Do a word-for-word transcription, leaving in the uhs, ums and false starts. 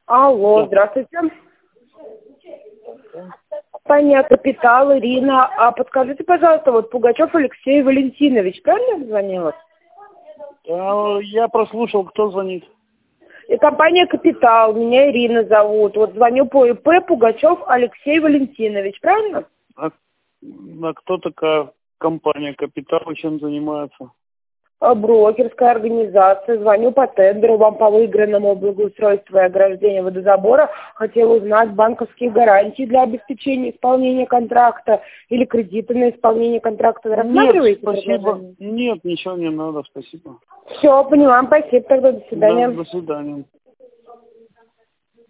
Алло, Да. здравствуйте. Компания «Капитал», Ирина. А подскажите, пожалуйста, вот Пугачев Алексей Валентинович, правильно я звонила? А, Я прослушал, кто звонит. И компания «Капитал», меня Ирина зовут. Вот звоню по ИП Пугачев Алексей Валентинович, правильно? А, а кто такая компания «Капитал» и чем занимается? А, Брокерская организация. Звоню по тендеру вам по выигранному благоустройству и ограждению водозабора. Хотела узнать банковские гарантии для обеспечения исполнения контракта или кредиты на исполнение контракта. Вы рассматриваете Нет, спасибо. предложение? Нет, ничего не надо, спасибо. Все, поняла. Спасибо тогда. До свидания. Да, до свидания.